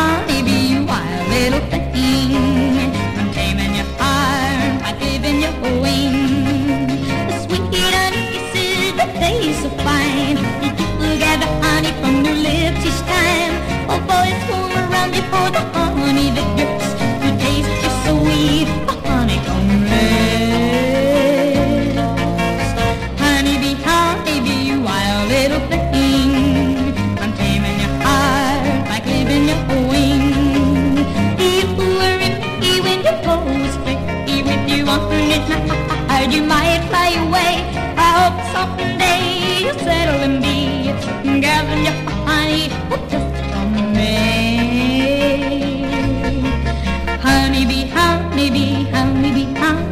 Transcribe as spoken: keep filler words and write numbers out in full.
honeybee, you wild little thing. I'm taming your heart by giving you a wing. The sweet honey kisses, the taste so fine. You gather honey from your lips each time. Oh boy, it's warm around you for the honey that drips. Your taste is so sweet, a honeycomb lips. Honeybee, honeybee, you wild little thing. I'm taming your heart by giving you a wing. You worry me when your clothes free. With you on it hard, you might fly away. I hope someday you'll settle and be gathering your honey just from me. Honeybee, honeybee, honeybee, honeybee.